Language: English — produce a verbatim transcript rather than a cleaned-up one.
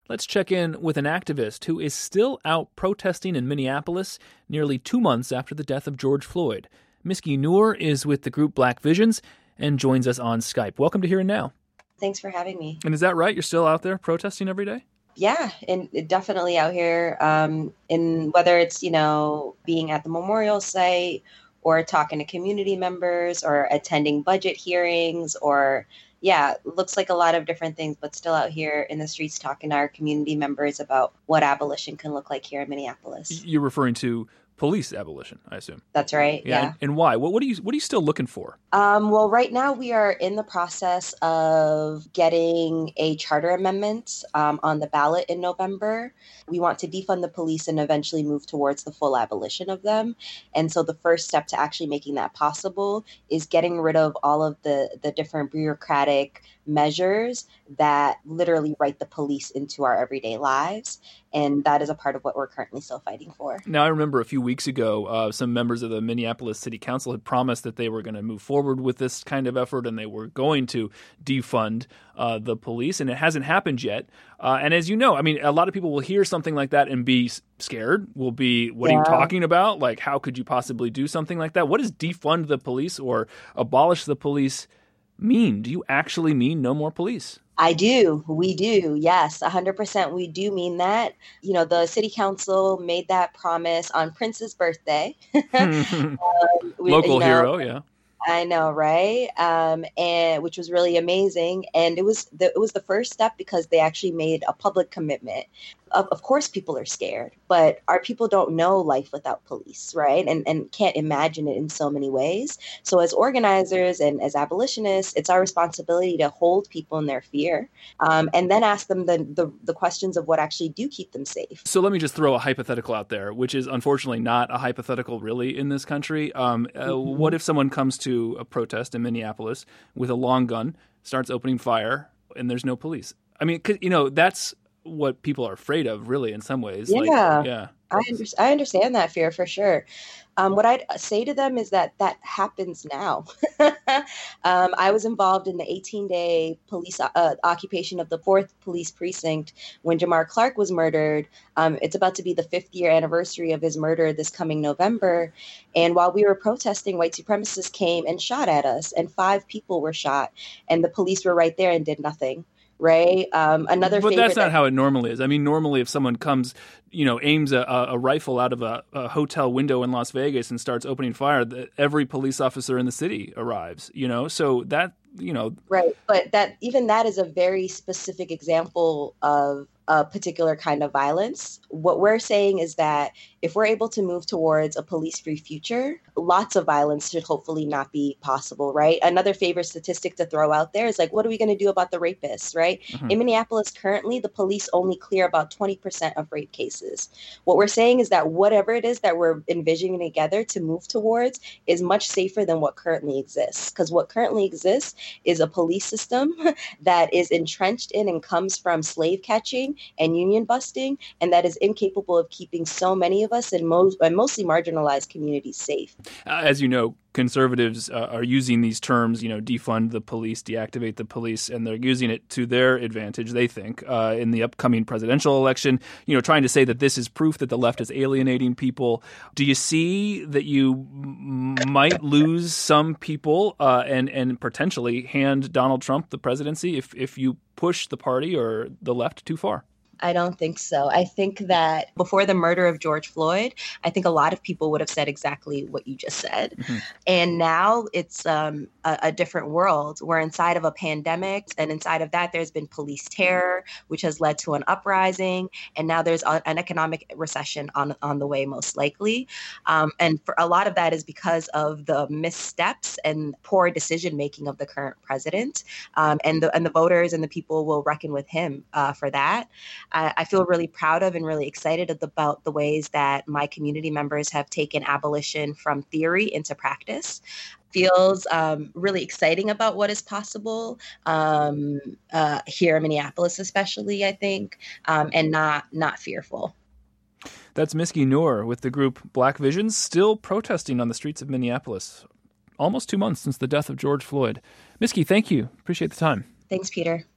Let's check in with an activist who is still out protesting in Minneapolis nearly two months after the death of George Floyd. Miski Noor is with the group Black Visions and joins us on Skype. Welcome to Here and Now. Thanks for having me. And is that right? You're still out there protesting every day? Yeah, and definitely out here. Um, in whether it's, you know, being at the memorial site or talking to community members or attending budget hearings or, yeah, looks like a lot of different things, but still out here in the streets talking to our community members about what abolition can look like here in Minneapolis. You're referring to police abolition, I assume. That's right. Yeah. yeah. And, and why? What, what are you What are you still looking for? Um, well, right now we are in the process of getting a charter amendment um, on the ballot in November. We want to defund the police and eventually move towards the full abolition of them. And so the first step to actually making that possible is getting rid of all of the, the different bureaucratic measures that literally write the police into our everyday lives. And that is a part of what we're currently still fighting for. Now, I remember a few weeks ago, uh, some members of the Minneapolis City Council had promised that they were going to move forward with this kind of effort and they were going to defund uh, the police, and it hasn't happened yet. Uh, and as you know, I mean, a lot of people will hear something like that and be scared, will be, what yeah. are you talking about? Like, how could you possibly do something like that? What does defund the police or abolish the police mean? Do you actually mean no more police? I do. We do. Yes, one hundred percent. We do mean that. You know, the city council made that promise on Prince's birthday. um, we, Local you know, hero, yeah. I know, right? Um, and which was really amazing. And it was the, it was the first step because they actually made a public commitment. Of, of course, people are scared, but our people don't know life without police, right? And and can't imagine it in so many ways. So as organizers and as abolitionists, it's our responsibility to hold people in their fear um, and then ask them the, the the questions of what actually do keep them safe. So let me just throw a hypothetical out there, which is unfortunately not a hypothetical really in this country. Um, uh, mm-hmm. What if someone comes to a protest in Minneapolis with a long gun, starts opening fire, and there's no police? I mean, you know, that's what people are afraid of, really, in some ways. Yeah, like, yeah. I, under- I understand that fear for sure. Um, what I'd say to them is that that happens now. um, I was involved in the eighteen-day police uh, occupation of the fourth Police Precinct when Jamar Clark was murdered. Um, it's about to be the fifth year anniversary of his murder this coming November. And while we were protesting, white supremacists came and shot at us, and five people were shot, and the police were right there and did nothing. Right. Um, another. But that's not that- how it normally is. I mean, normally if someone comes, you know, aims a, a rifle out of a, a hotel window in Las Vegas and starts opening fire, the, every police officer in the city arrives, you know, so that, you know. Right. But that even that is a very specific example of a particular kind of violence. What we're saying is that if we're able to move towards a police-free future, lots of violence should hopefully not be possible, right? Another favorite statistic to throw out there is like, what are we going to do about the rapists, right? Mm-hmm. In Minneapolis, currently, the police only clear about twenty percent of rape cases. What we're saying is that whatever it is that we're envisioning together to move towards is much safer than what currently exists. Because what currently exists is a police system that is entrenched in and comes from slave catching and union busting, and that is incapable of keeping so many of us and, most, and mostly marginalized communities safe. Uh, as you know, conservatives uh, are using these terms, you know, defund the police, deactivate the police, and they're using it to their advantage, they think, uh, in the upcoming presidential election, you know, trying to say that this is proof that the left is alienating people. Do you see that you m- might lose some people uh, and, and potentially hand Donald Trump the presidency if, if you push the party or the left too far? I don't think so. I think that before the murder of George Floyd, I think a lot of people would have said exactly what you just said. Mm-hmm. And now it's um, a, a different world. We're inside of a pandemic, and inside of that, there's been police terror, which has led to an uprising. And now there's a, an economic recession on, on the way, most likely. Um, and for a lot of that is because of the missteps and poor decision making of the current president. Um, and the and the voters and the people will reckon with him uh, for that. I feel really proud of and really excited about the ways that my community members have taken abolition from theory into practice. Feels um, really exciting about what is possible um, uh, here in Minneapolis, especially, I think, um, and not not fearful. That's Miski Noor with the group Black Visions, still protesting on the streets of Minneapolis. Almost two months since the death of George Floyd. Miski, thank you. Appreciate the time. Thanks, Peter.